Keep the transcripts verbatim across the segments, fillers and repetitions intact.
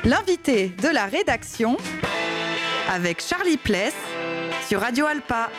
L'invité de la rédaction avec Charlie Pless sur Radio Alpa.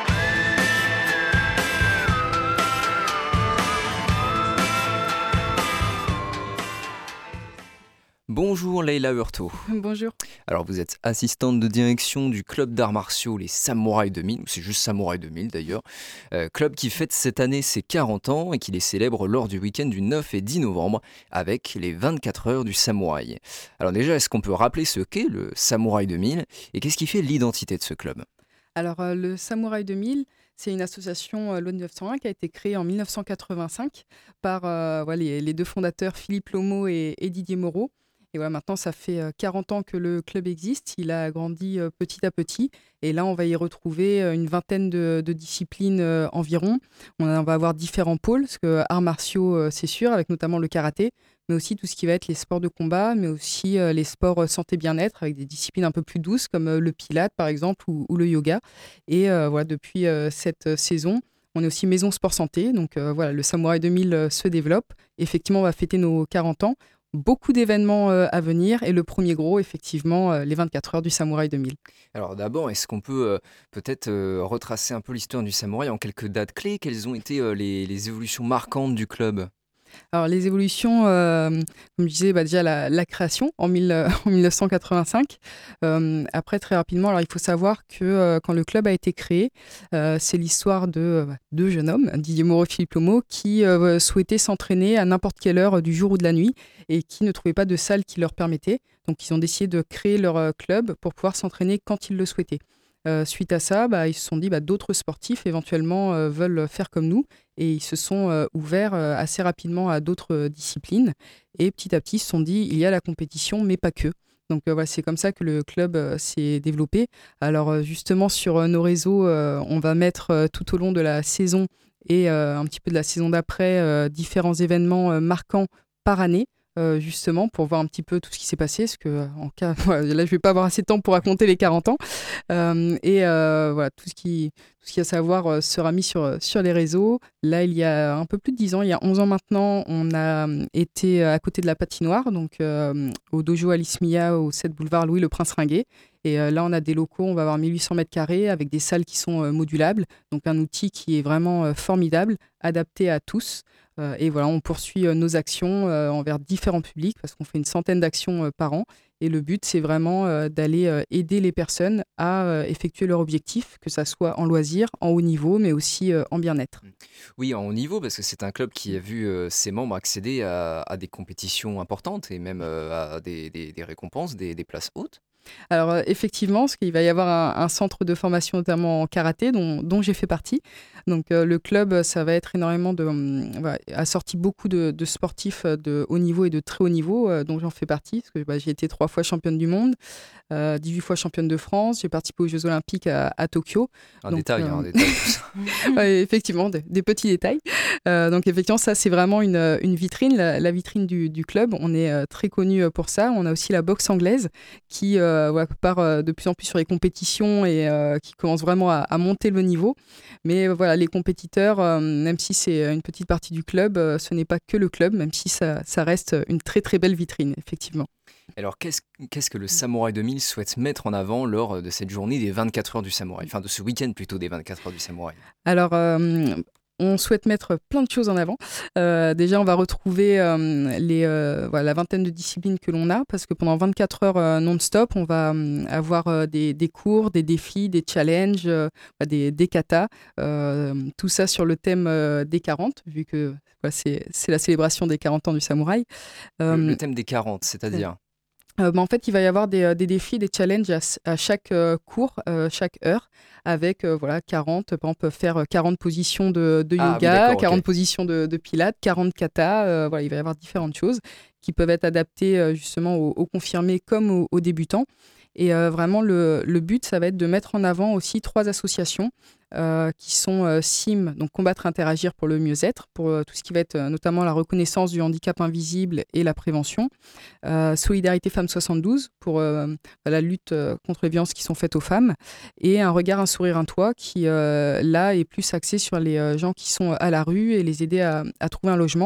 Bonjour Leïla Hurto. Bonjour. Alors vous êtes assistante de direction du club d'arts martiaux Les Samouraïs deux mille, ou c'est juste Samouraïs deux mille d'ailleurs, euh, club qui fête cette année ses quarante ans et qui les célèbre lors du week-end du neuf et dix novembre avec les vingt-quatre heures du samouraï. Alors déjà, est-ce qu'on peut rappeler ce qu'est le Samouraïs deux mille et qu'est-ce qui fait l'identité de ce club ? Alors euh, le Samouraïs deux mille, c'est une association euh, loi neuf cent un qui a été créée en dix-neuf cent quatre-vingt-cinq par euh, voilà, les, les deux fondateurs Philippe Lomo et, et Didier Moreau. Et voilà, maintenant, ça fait quarante ans que le club existe. Il a grandi petit à petit. Et là, on va y retrouver une vingtaine de, de disciplines euh, environ. On, a, on va avoir différents pôles, parce que arts martiaux, euh, c'est sûr, avec notamment le karaté, mais aussi tout ce qui va être les sports de combat, mais aussi euh, les sports santé-bien-être, avec des disciplines un peu plus douces, comme euh, le pilate, par exemple, ou, ou le yoga. Et euh, voilà, depuis euh, cette saison, on est aussi maison sport santé. Donc euh, voilà, le Samouraïs deux mille euh, se développe. Effectivement, on va fêter nos quarante ans. Beaucoup d'événements euh, à venir et le premier gros, effectivement, euh, les vingt-quatre heures du Samouraïs deux mille. Alors d'abord, est-ce qu'on peut euh, peut-être euh, retracer un peu l'histoire du samouraï en quelques dates clés ? Quelles ont été euh, les, les évolutions marquantes du club ? Alors les évolutions, euh, comme je disais, bah, déjà la, la création en, mille, euh, en dix-neuf cent quatre-vingt-cinq. Euh, après, très rapidement, alors il faut savoir que euh, quand le club a été créé, euh, c'est l'histoire de euh, deux jeunes hommes, Didier Moreau et Philippe Lomo, qui euh, souhaitaient s'entraîner à n'importe quelle heure du jour ou de la nuit et qui ne trouvaient pas de salle qui leur permettait. Donc ils ont décidé de créer leur euh, club pour pouvoir s'entraîner quand ils le souhaitaient. Euh, suite à ça, bah, ils se sont dit bah, d'autres sportifs éventuellement euh, veulent faire comme nous et ils se sont euh, ouverts euh, assez rapidement à d'autres euh, disciplines et petit à petit ils se sont dit il y a la compétition mais pas que. Donc euh, voilà, c'est comme ça que le club euh, s'est développé. Alors euh, justement sur euh, nos réseaux, euh, on va mettre euh, tout au long de la saison et euh, un petit peu de la saison d'après euh, différents événements euh, marquants par année. Euh, justement pour voir un petit peu tout ce qui s'est passé parce que en cas voilà, là je vais pas avoir assez de temps pour raconter les quarante ans euh, et euh, voilà tout ce qui tout ce qu'il y a à savoir euh, sera mis sur sur les réseaux. Là il y a un peu plus de dix ans, il y a onze ans maintenant, on a été à côté de la patinoire donc euh, au dojo Alice Mia au sept boulevard Louis le Prince Ringuet et euh, là on a des locaux, on va avoir mille huit cents mètres carrés avec des salles qui sont euh, modulables, donc un outil qui est vraiment euh, formidable, adapté à tous. Euh, et voilà, on poursuit euh, nos actions euh, envers différents publics parce qu'on fait une centaine d'actions euh, par an. Et le but, c'est vraiment euh, d'aller euh, aider les personnes à euh, effectuer leur objectif, que ça soit en loisir, en haut niveau, mais aussi euh, en bien-être. Oui, en haut niveau, parce que c'est un club qui a vu euh, ses membres accéder à, à des compétitions importantes et même euh, à des, des, des récompenses, des, des places hautes. Alors euh, effectivement, parce qu'il va y avoir un, un centre de formation notamment en karaté dont, dont j'ai fait partie. Donc euh, le club, ça va être énormément de, euh, voilà, a sorti beaucoup de, de sportifs de haut niveau et de très haut niveau, euh, dont j'en fais partie, parce que bah, j'ai été trois fois championne du monde, euh, dix-huit fois championne de France, j'ai participé aux Jeux Olympiques à, à Tokyo. Un donc, détail, euh... un détail tout ça. ouais, effectivement, des, des petits détails. Euh, donc effectivement, ça c'est vraiment une, une vitrine, la, la vitrine du, du club. On est euh, très connu pour ça. On a aussi la boxe anglaise qui euh, voilà, part euh, de plus en plus sur les compétitions et euh, qui commence vraiment à, à monter le niveau. Mais euh, voilà, les compétiteurs, euh, même si c'est une petite partie du club, euh, ce n'est pas que le club, même si ça, ça reste une très très belle vitrine, effectivement. Alors, qu'est-ce, qu'est-ce que le Samouraïs deux mille souhaite mettre en avant lors de cette journée des vingt-quatre heures du samouraï ? Enfin, de ce week-end plutôt des vingt-quatre heures du samouraï. Alors, euh, on souhaite mettre plein de choses en avant. Euh, déjà, on va retrouver euh, les, euh, voilà, la vingtaine de disciplines que l'on a, parce que pendant vingt-quatre heures euh, non-stop, on va euh, avoir euh, des, des cours, des défis, des challenges, euh, des, des katas, euh, tout ça sur le thème euh, des quarante, vu que voilà, c'est, c'est la célébration des quarante ans du samouraï. Euh, le, le thème des quarante, c'est-à-dire Euh, bah, en fait, il va y avoir des, des défis, des challenges à, à chaque euh, cours, euh, chaque heure, avec euh, voilà, quarante, par exemple, faire quarante positions de, de ah, yoga, oui, quarante okay. positions de, de pilates, quarante katas. Euh, voilà, il va y avoir différentes choses qui peuvent être adaptées euh, justement aux, aux confirmés comme aux, aux débutants. Et euh, vraiment, le, le but, ça va être de mettre en avant aussi trois associations euh, qui sont euh, S I M, donc Combattre Interagir pour le mieux-être, pour euh, tout ce qui va être euh, notamment la reconnaissance du handicap invisible et la prévention. Euh, Solidarité Femmes soixante-douze, pour euh, la lutte euh, contre les violences qui sont faites aux femmes. Et Un regard, un sourire, un toit, qui euh, là est plus axé sur les euh, gens qui sont à la rue et les aider à, à trouver un logement.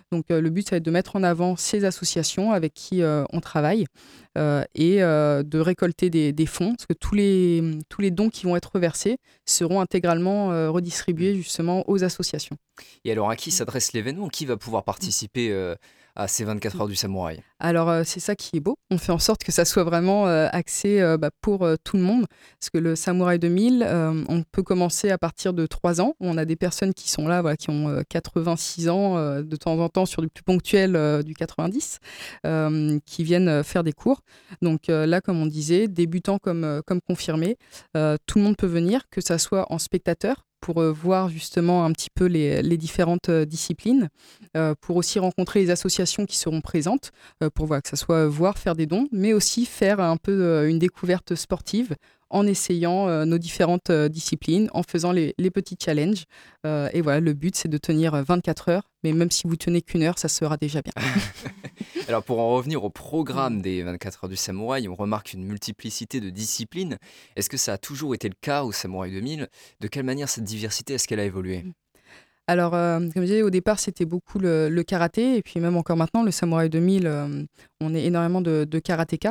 Donc euh, le but, ça va être de mettre en avant ces associations avec qui euh, on travaille euh, et euh, de récolter des, des fonds, parce que tous les, tous les dons qui vont être versés seront intégralement euh, redistribués justement aux associations. Et alors, à qui s'adresse l'événement? Qui va pouvoir participer euh, à ces vingt-quatre heures du samouraï? Alors, euh, c'est ça qui est beau. On fait en sorte que ça soit vraiment euh, axé euh, bah, pour euh, tout le monde. Parce que le Samouraï deux mille, euh, on peut commencer à partir de trois ans. On a des personnes qui sont là, voilà, qui ont euh, quatre-vingt-six ans, euh, de temps en temps sur du plus ponctuel, euh, du quatre-vingt-dix, euh, qui viennent euh, faire des cours. Donc euh, là, comme on disait, débutants comme, euh, comme confirmés, euh, tout le monde peut venir, que ça soit en spectateur, pour euh, voir justement un petit peu les, les différentes euh, disciplines, euh, pour aussi rencontrer les associations qui seront présentes, euh, pour voilà, que ce soit voir, faire des dons, mais aussi faire un peu euh, une découverte sportive en essayant euh, nos différentes euh, disciplines, en faisant les, les petits challenges. Euh, et voilà, le but, c'est de tenir vingt-quatre heures, mais même si vous tenez qu'une heure, ça sera déjà bien. Alors pour en revenir au programme des vingt-quatre heures du samouraï, on remarque une multiplicité de disciplines. Est-ce que ça a toujours été le cas au Samouraï deux mille? De quelle manière cette diversité, est-ce qu'elle a évolué? Alors, euh, comme je disais, au départ, c'était beaucoup le, le karaté, et puis même encore maintenant, le Samouraï deux mille, euh, on est énormément de, de karatéka.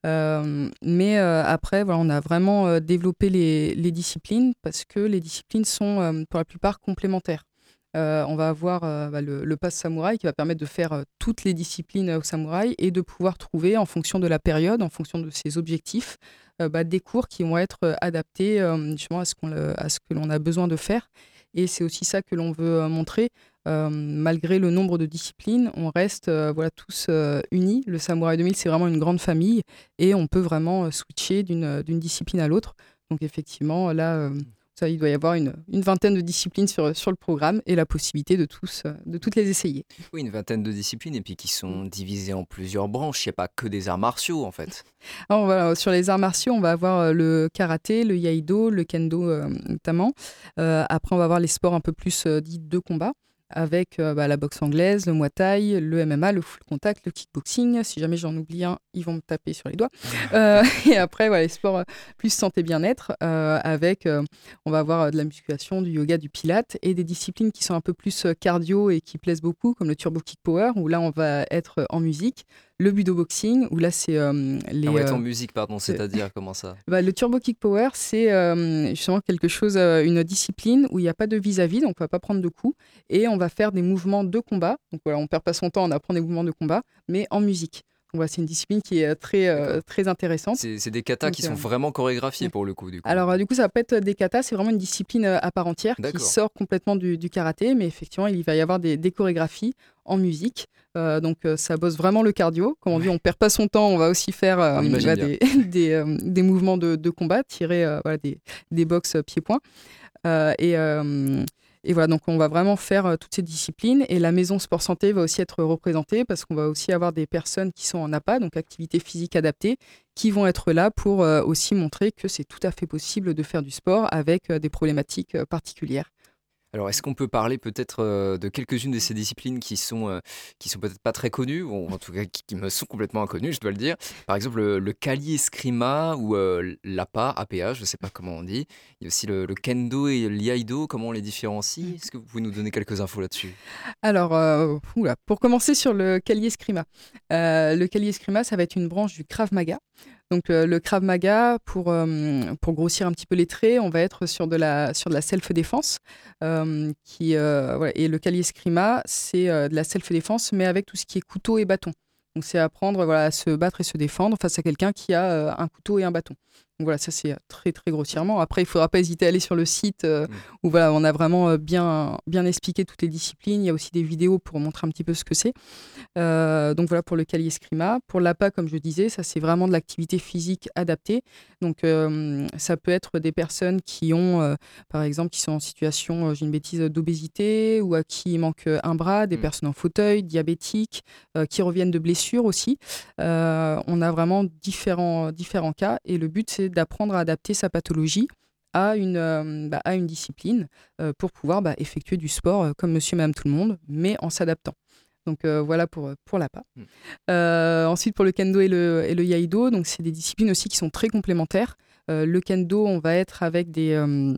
Euh, mais euh, après, voilà, on a vraiment euh, développé les, les disciplines, parce que les disciplines sont, euh, pour la plupart, complémentaires. Euh, on va avoir euh, bah, le, le pass samouraï qui va permettre de faire euh, toutes les disciplines euh, au samouraï et de pouvoir trouver, en fonction de la période, en fonction de ses objectifs, euh, bah, des cours qui vont être euh, adaptés euh, justement à ce, qu'on le- à ce que l'on a besoin de faire. Et c'est aussi ça que l'on veut euh, montrer. Euh, malgré le nombre de disciplines, on reste euh, voilà, tous euh, unis. Le Samouraï deux mille, c'est vraiment une grande famille et on peut vraiment euh, switcher d'une, d'une discipline à l'autre. Donc effectivement, là, euh, ça, il doit y avoir une, une vingtaine de disciplines sur, sur le programme et la possibilité de, tous, euh, de toutes les essayer. Oui, une vingtaine de disciplines et puis qui sont divisées en plusieurs branches. Il n'y a pas que des arts martiaux en fait. Alors, voilà, sur les arts martiaux, on va avoir euh, le karaté, le iaido, le kendo euh, notamment. Euh, après, on va avoir les sports un peu plus euh, dits de combat, avec euh, bah, la boxe anglaise, le muay thai, le M M A, le full contact, le kickboxing. Si jamais j'en oublie un, ils vont me taper sur les doigts. Euh, et après, voilà, les sports euh, plus santé bien-être, euh, avec, euh, on va avoir euh, de la musculation, du yoga, du pilate, et des disciplines qui sont un peu plus euh, cardio et qui plaisent beaucoup, comme le turbo kick power, où là, on va être euh, en musique. Le budo boxing, où là, c'est euh, les... Ah ouais, euh, en musique, pardon, c'est-à-dire comment ça? bah, le turbo kick power, c'est euh, justement quelque chose, euh, une discipline où il n'y a pas de vis-à-vis, donc on ne va pas prendre de coups, et on va faire des mouvements de combat. Donc voilà, on ne perd pas son temps, on apprend des mouvements de combat, mais en musique. Donc voilà, c'est une discipline qui est très, euh, D'accord. très intéressante. C'est c'est des katas Donc, qui sont euh, vraiment chorégraphiés ouais. pour le coup, du coup. Alors euh, du coup, ça va pas être des katas, c'est vraiment une discipline euh, à part entière qui D'accord. sort complètement du, du karaté, mais effectivement, il va y avoir des, des chorégraphies en musique. Euh, donc euh, ça bosse vraiment le cardio. Comme on dit, on perd pas son temps, on va aussi faire euh, On imagine bah, bien. des, des, euh, des mouvements de, de combat, tirer euh, voilà, des, des box pieds-poings. Euh, et, euh, et voilà, donc on va vraiment faire euh, toutes ces disciplines. Et la maison sport santé va aussi être représentée parce qu'on va aussi avoir des personnes qui sont en A P A, donc activité physique adaptée, qui vont être là pour euh, aussi montrer que c'est tout à fait possible de faire du sport avec euh, des problématiques euh, particulières. Alors, est-ce qu'on peut parler peut-être euh, de quelques-unes de ces disciplines qui sont, euh, qui sont peut-être pas très connues, ou en tout cas qui, qui me sont complètement inconnues, je dois le dire. Par exemple, le, le Kali Eskrima ou euh, l'A P A, A P A, je ne sais pas comment on dit. Il y a aussi le, le Kendo et l'Iaido, comment on les différencie? Est-ce que vous pouvez nous donner quelques infos là-dessus? Alors, euh, oula, pour commencer sur le Kali Eskrima. Euh, le Kali Eskrima, ça va être une branche du Krav Maga. Donc euh, le Krav Maga, pour, euh, pour grossir un petit peu les traits, on va être sur de la, sur de la self-défense. Euh, qui, euh, voilà. Et le Kali Eskrima, c'est euh, de la self-défense, mais avec tout ce qui est couteau et bâton. Donc c'est apprendre voilà, à se battre et se défendre face à quelqu'un qui a euh, un couteau et un bâton. Donc voilà, ça c'est très très grossièrement. Après, il ne faudra pas hésiter à aller sur le site euh, Mm. où voilà, on a vraiment euh, bien, bien expliqué toutes les disciplines. Il y a aussi des vidéos pour montrer un petit peu ce que c'est. Euh, donc voilà pour le Kali Eskrima. Pour l'A P A, comme je disais, ça c'est vraiment de l'activité physique adaptée. Donc euh, ça peut être des personnes qui ont, euh, par exemple, qui sont en situation, euh, j'ai une bêtise, d'obésité ou à qui il manque un bras, des Mm. personnes en fauteuil, diabétiques, euh, qui reviennent de blessures aussi. Euh, on a vraiment différents, différents cas et le but c'est d'apprendre à adapter sa pathologie à une, euh, bah, à une discipline euh, pour pouvoir bah, effectuer du sport euh, comme monsieur et madame tout le monde, mais en s'adaptant. Donc euh, voilà pour, pour l'A P A. Mm. Euh, ensuite pour le kendo et le, et le iaido, donc c'est des disciplines aussi qui sont très complémentaires. Euh, le kendo, on va être avec des, euh,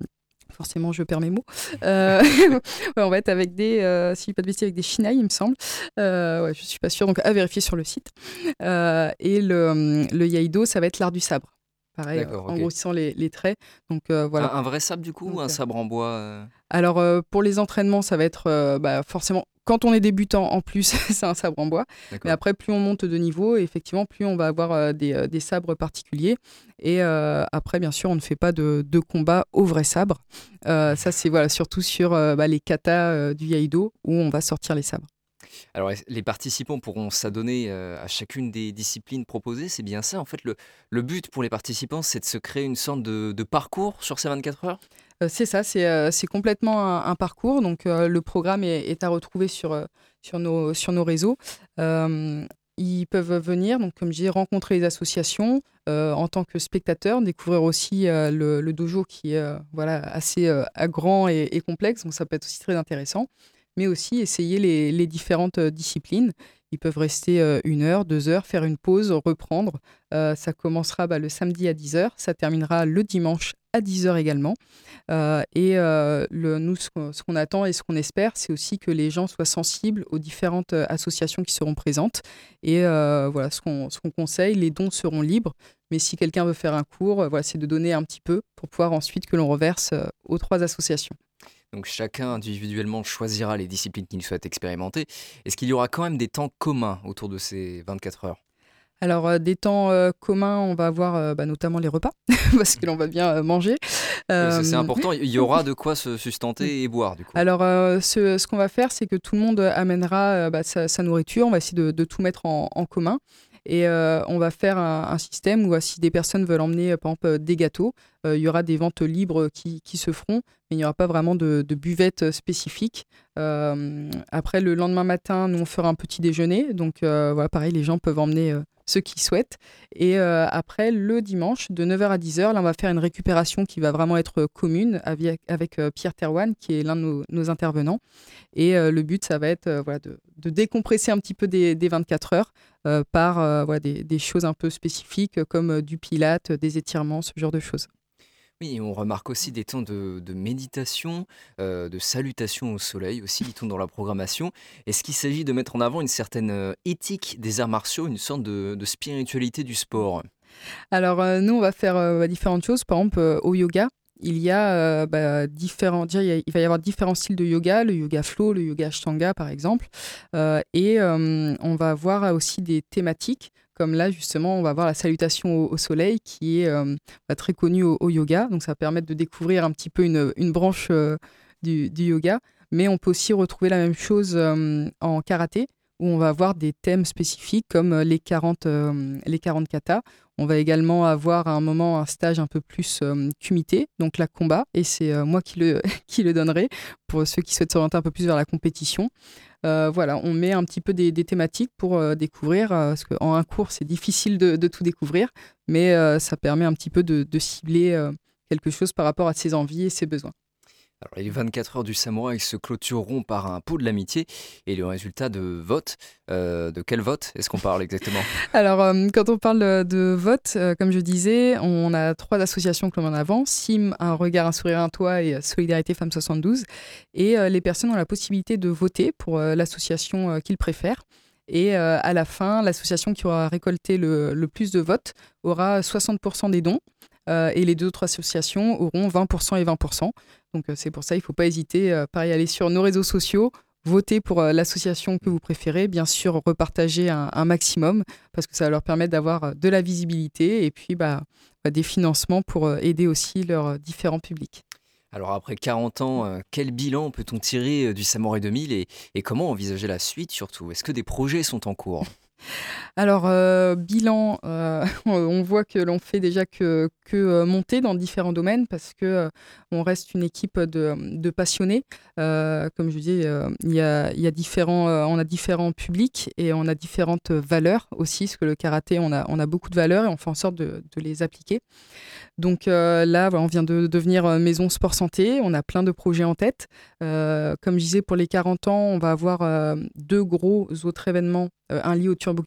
Forcément, je perds mes mots. Euh, ouais, on va être avec des, euh, si je dis pas de bêtises, avec des chinai, il me semble. Euh, ouais, je suis pas sûre, donc à vérifier sur le site. Euh, et le, le iaido, ça va être l'art du sabre. Pareil, D'accord, en ok. grossissant les, les traits. Donc euh, voilà. Un, un vrai sabre du coup, ou Donc, un euh, sabre en bois euh Alors euh, pour les entraînements, ça va être euh, bah, forcément, quand on est débutant en plus, c'est un sabre en bois. Mais D'accord. après, plus on monte de niveau, et effectivement, plus on va avoir euh, des, euh, des sabres particuliers. Et euh, après, bien sûr, on ne fait pas de, de combat au vrai sabre. Euh, ça, c'est voilà, surtout sur euh, bah, les katas euh, du iaido, où on va sortir les sabres. Alors, est- les participants pourront s'adonner euh, à chacune des disciplines proposées, c'est bien ça. En fait, le, le but pour les participants, c'est de se créer une sorte de, de parcours sur ces vingt-quatre heures. Euh, c'est ça, c'est euh, c'est complètement un, un parcours. Donc, euh, le programme est, est à retrouver sur, euh, sur, nos, sur nos réseaux. Euh, Ils peuvent venir, donc, comme je dis, rencontrer les associations euh, en tant que spectateurs, découvrir aussi euh, le, le dojo qui est euh, voilà, assez euh, grand et, et complexe. Donc, ça peut être aussi très intéressant. Mais aussi essayer les, les différentes euh, disciplines. Ils peuvent rester euh, une heure, deux heures, faire une pause, reprendre. Euh, ça commencera bah, le samedi à dix heures. Ça terminera le dimanche à dix heures également. Euh, et euh, le, nous, ce qu'on, ce qu'on attend et ce qu'on espère, c'est aussi que les gens soient sensibles aux différentes euh, associations qui seront présentes. Et euh, voilà, ce qu'on, ce qu'on conseille, les dons seront libres. Mais si quelqu'un veut faire un cours, euh, voilà, c'est de donner un petit peu pour pouvoir ensuite que l'on reverse euh, aux trois associations. Donc, chacun individuellement choisira les disciplines qu'il souhaite expérimenter. Est-ce qu'il y aura quand même des temps communs autour de ces vingt-quatre heures? Alors, euh, des temps euh, communs, on va avoir euh, bah, notamment les repas, parce que l'on va bien euh, manger. Oui, ça, c'est Euh, important. Il y aura de quoi se sustenter et boire, du coup. Alors, euh, ce, ce qu'on va faire, c'est que tout le monde amènera euh, bah, sa, sa nourriture. On va essayer de, de tout mettre en, en commun. Et euh, on va faire un, un système où, euh, si des personnes veulent emmener, euh, par exemple, euh, des gâteaux, euh, il y aura des ventes libres qui, qui se feront, mais il n'y aura pas vraiment de, de buvette spécifique. Euh, après, le lendemain matin, nous, on fera un petit déjeuner. Donc, euh, voilà, pareil, les gens peuvent emmener euh, ceux qui souhaitent. Et euh, après, le dimanche, de neuf heures à dix heures, là, on va faire une récupération qui va vraiment être commune avec, avec euh, Pierre Terwan, qui est l'un de nos, nos intervenants. Et euh, le but, ça va être euh, voilà, de, de décompresser un petit peu des, des vingt-quatre heures euh, par euh, voilà, des, des choses un peu spécifiques comme euh, du pilate, des étirements, ce genre de choses. Oui, et on remarque aussi des temps de, de méditation, euh, de salutation au soleil aussi, dit-on dans la programmation. Est-ce qu'il s'agit de mettre en avant une certaine euh, éthique des arts martiaux, une sorte de, de spiritualité du sport? Alors, euh, nous, on va faire euh, différentes choses. Par exemple, euh, au yoga, il y a euh, bah, différents, déjà, il, y a- il va y avoir différents styles de yoga, le yoga flow, le yoga ashtanga, par exemple. Euh, et euh, on va avoir aussi des thématiques. Comme là, justement, on va voir la salutation au, au soleil qui est euh, bah, très connue au, au yoga. Donc, ça va permettre de découvrir un petit peu une, une branche euh, du, du yoga. Mais on peut aussi retrouver la même chose euh, en karaté, où on va avoir des thèmes spécifiques comme euh, les quarante, euh, les quarante katas. On va également avoir à un moment un stage un peu plus euh, kumité, donc la combat, et c'est euh, moi qui le, qui le donnerai pour ceux qui souhaitent s'orienter un peu plus vers la compétition. Euh, voilà, on met un petit peu des, des thématiques pour euh, découvrir, euh, parce qu'en un cours, c'est difficile de, de tout découvrir, mais euh, ça permet un petit peu de, de cibler euh, quelque chose par rapport à ses envies et ses besoins. Alors, les vingt-quatre heures du samouraï se clôtureront par un pot de l'amitié et le résultat de vote. Euh, de quel vote est-ce qu'on parle exactement? Alors, euh, quand on parle euh, de vote, euh, comme je disais, on a trois associations que l'on met en avant: S I M, Un regard, un sourire, un toit, et euh, Solidarité Femmes soixante-douze. Et euh, les personnes ont la possibilité de voter pour euh, l'association euh, qu'ils préfèrent. Et euh, à la fin, l'association qui aura récolté le, le plus de votes aura soixante pour cent des dons. Euh, et les deux autres associations auront vingt pour cent et vingt pour cent. Donc euh, c'est pour ça, il ne faut pas hésiter, euh, pareil, aller sur nos réseaux sociaux, voter pour euh, l'association que vous préférez, bien sûr repartager un, un maximum, parce que ça va leur permettre d'avoir euh, de la visibilité et puis bah, bah, des financements pour euh, aider aussi leurs euh, différents publics. Alors après quarante ans, euh, quel bilan peut-on tirer euh, du Samouraï deux mille et, et comment envisager la suite surtout? Est-ce que des projets sont en cours? Alors, euh, bilan, euh, on voit que l'on fait déjà que, que euh, monter dans différents domaines, parce que euh, on reste une équipe de, de passionnés. Euh, comme je dis, euh, il y a, il y a différents, euh, on a différents publics et on a différentes valeurs aussi, parce que le karaté, on a, on a beaucoup de valeurs et on fait en sorte de, de les appliquer. Donc euh, là, voilà, on vient de devenir euh, maison sport santé. On a plein de projets en tête. Euh, comme je disais, pour les quarante ans, on va avoir euh, deux gros autres événements. Euh, un lié au Turbo Kick Power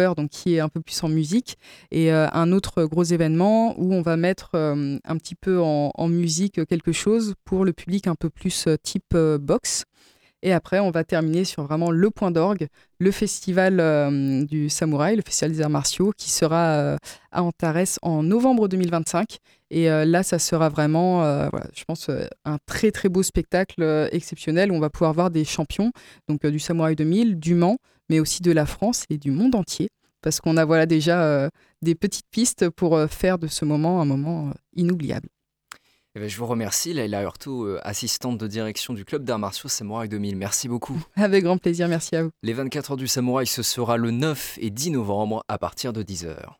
heures, donc qui est un peu plus en musique, et euh, un autre gros événement où on va mettre euh, un petit peu en, en musique quelque chose pour le public un peu plus euh, type euh, box. Et après, on va terminer sur vraiment le point d'orgue, le festival euh, du samouraï, le festival des arts martiaux, qui sera euh, à Antares en novembre deux mille vingt-cinq. Et euh, là, ça sera vraiment, euh, voilà, je pense, euh, un très très beau spectacle euh, exceptionnel où on va pouvoir voir des champions, donc euh, du Samouraï deux mille, du Mans, mais aussi de la France et du monde entier. Parce qu'on a voilà, déjà euh, des petites pistes pour euh, faire de ce moment un moment euh, inoubliable. Eh ben, je vous remercie, Laila Hurtou, euh, assistante de direction du Club d'Arts Martiaux Samouraï deux mille. Merci beaucoup. Avec grand plaisir, merci à vous. Les vingt-quatre heures du Samouraï, ce sera le neuf et dix novembre à partir de dix heures.